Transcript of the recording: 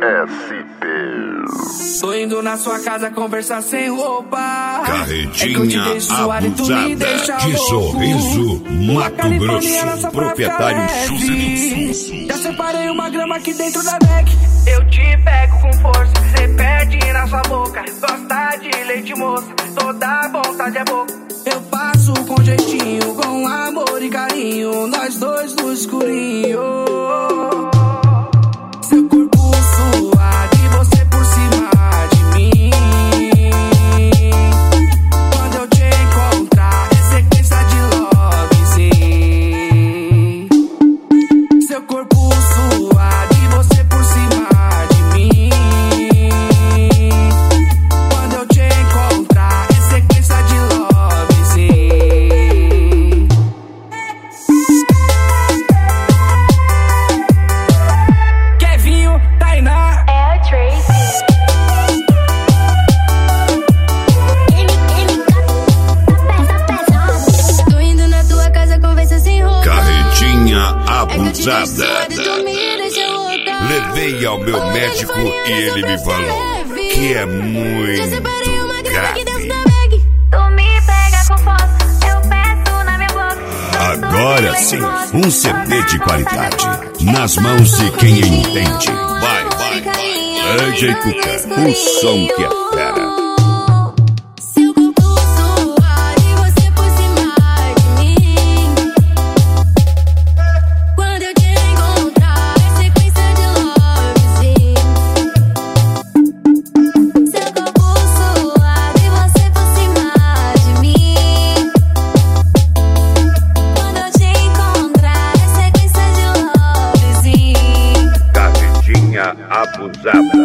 SP. Tô indo na sua casa conversar sem roupa. Carretinha abusada de Sorriso, Mato Grosso. Proprietário José. Já separei uma grama aqui dentro da bag. Eu te pego com força, cê pede na sua boca. Gosta de leite moça, toda vontade é boca. Eu passo com jeitinho, com amor e carinho, nós dois no escurinho. Seu corpo suave, você por cima de mim. Quando eu te encontrar, é sequência de lovezinho. Seu corpo suave, você por cima de mim. Quando eu te encontrar, é sequência de lovezinho. Kevinho, Tainá, É o Tracy. Tô indo na tua casa, conversa sem roupa. Carretinha É que eu te deixo abusada. suada e dormir, deixa eu voltar. Levei ao meu médico e ele me falou que é Já muito separei uma grama aqui dentro da grave. bag. Tu me pega com força, eu peço na minha boca. Agora sim, um CD de qualidade nas mãos de quem entende. Vai, vai, vai. DJ Cuca, o som que é fera. Seu corpo suave, você por cima de mim. Quando eu te encontrar, é sequência de lovezinho. Seu corpo suave, você por cima de mim. Quando eu te encontrar, é sequência de lovezinho. Carretinha abusada.